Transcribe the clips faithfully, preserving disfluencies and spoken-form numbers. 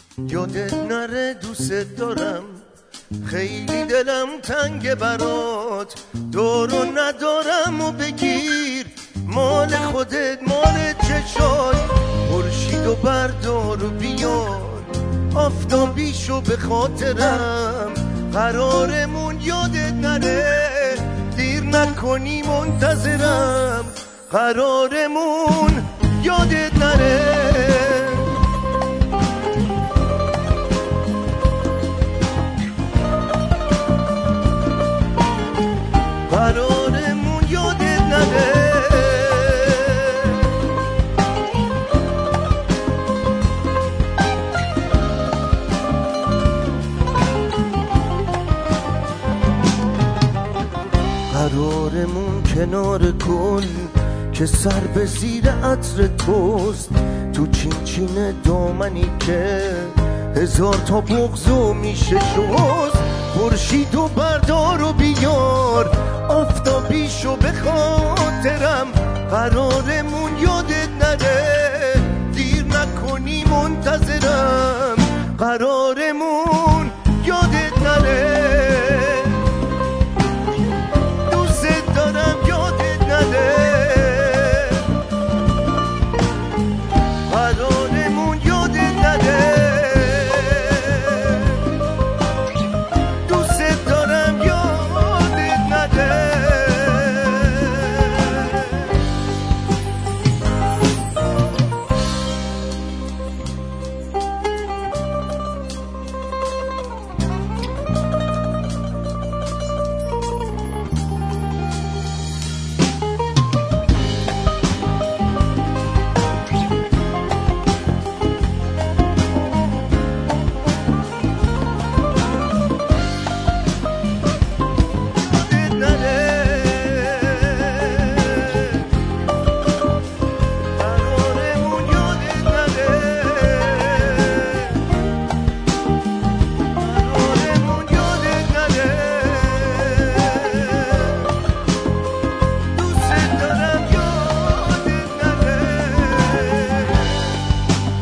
یادت نره دوست دارم، خیلی دلم تنگ برات، دورو ندارم و بگیر مال خودت مال چشات. خورشید و بردار و بیار آفتابیشو به خاطرم، قرارمون یادت نره دیر نکنی منتظرم، قرارمون یادت نره. قرارمون یادت نره. قرارمون کنار گل که سر به زیر عطر توست، تو چین چین دامنی که هزار تا بغضو میشه شست. خورشید و بردار و بیار آفتابیشو به خاطرم، قرارمون یادت نره دیر نکنی منتظرم، قرارمون یادت نره. دوست دارم یادت نره، قرارمون یادت نره.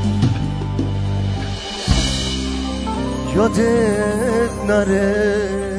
یادت نره.